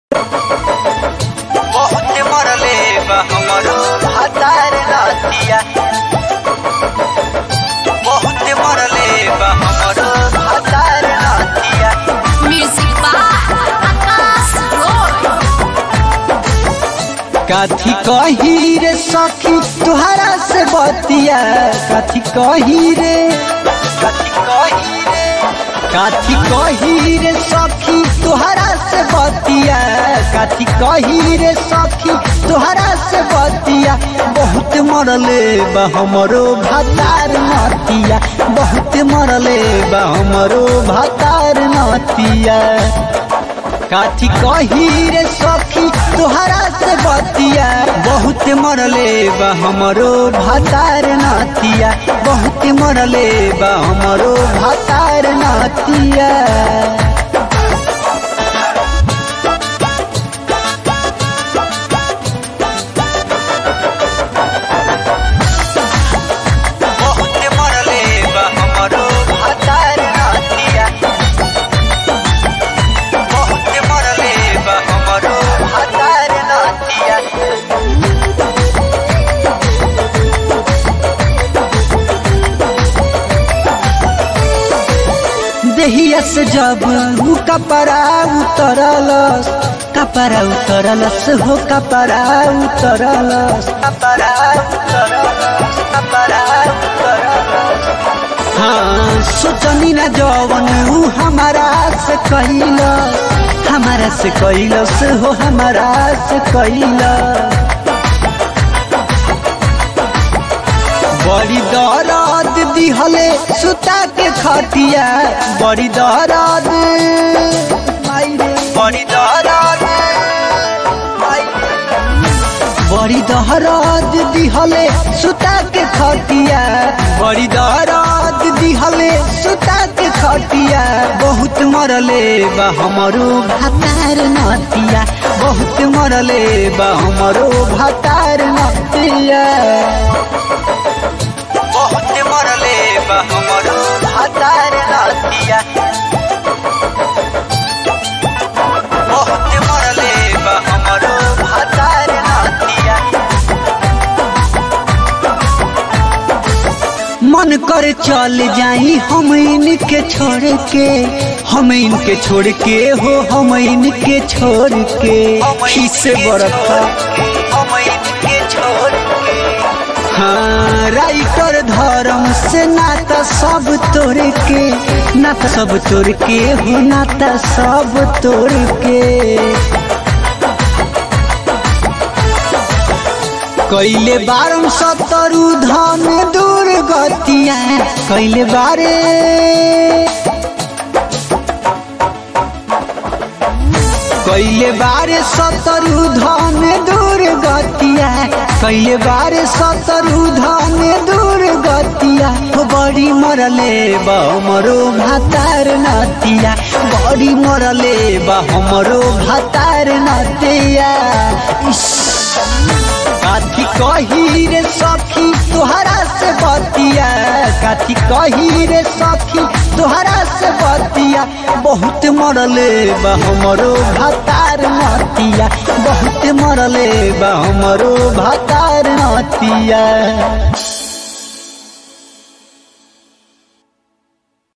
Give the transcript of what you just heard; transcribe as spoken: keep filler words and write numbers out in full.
बहुत मरले बा हमरो भातार रातिया, बहुत मरले बा हमरो भातार रातिया। Music by Akash Roy. काथी कही रे सखी तुहरा से बतिया, काथी कही रे कथी कही रे काथी कही रे सखी तुहरा से बतिया, काथी कही रे सखी तुहरा से बतिया। बहुत मरले बा हमरो भातार नतिया, बहुत मरले बा हमरो भातार नतिया। काथी कही रे सखी तुहरा से बतिया, बहुत मरले बा हमरो भातार नतिया, बहुत मरले बा हमरो भातार नतिया। बहुत मरले बा हमरो भातार रातिया, बहुत मरले बा हमरो भातार रातिया। देहिया से जब उ कपड़ा उतरलस, कपड़ा उतरलस हो कपड़ा उतरलस। कपड़ा उतरलस, कपड़ा उतरलस। हाँ सोचनी ना जवन उ हमारा से कैलस, हमारा से कैलस हो हमारा से कैलस। बड़ी दर्द दिहले सुता के खटिया, बड़ी दर्द माई रे, बड़ी दर्द बड़ी दर्द दिहले सुता के खटिया, बड़ी दर्द दिहले सुता के खटिया। बहुत मरले बा हमरो भातार नतिया, बहुत मरले बा हमरो भातार नतिया। बहुत मरले बा हमरो भातार रातिया, बहुत मरले बा हमरो भातार रातिया। मन कर चल जाई हम इनके छोड़ के, हम इनके छोड़ के हो हम इनके छोड़ के। खीस बरखा हम इनके छोड़ के, हाँ राइटर धर्म से नाता सब तोड़ के, नाता सब तोड़ के हो नाता सब तोड़ के। कैले बारम सतरु धन दूर गतिया, कैले बारे कैले बारे सतरु धन दूर गतिया, कैले बारे सतरु धन दूर गतिया। हो बड़ी मरले बा हमरो भातार नतिया, बड़ी मरले बा हमरो भातार नतिया। काथी कही रे सखी तुहरा से बतिया, काथी कही रे सखी तुहरा से बतिया। बहुत मरले बा हमरो भातार नतिया, बहुत मरले बा हमरो भातार नतिया।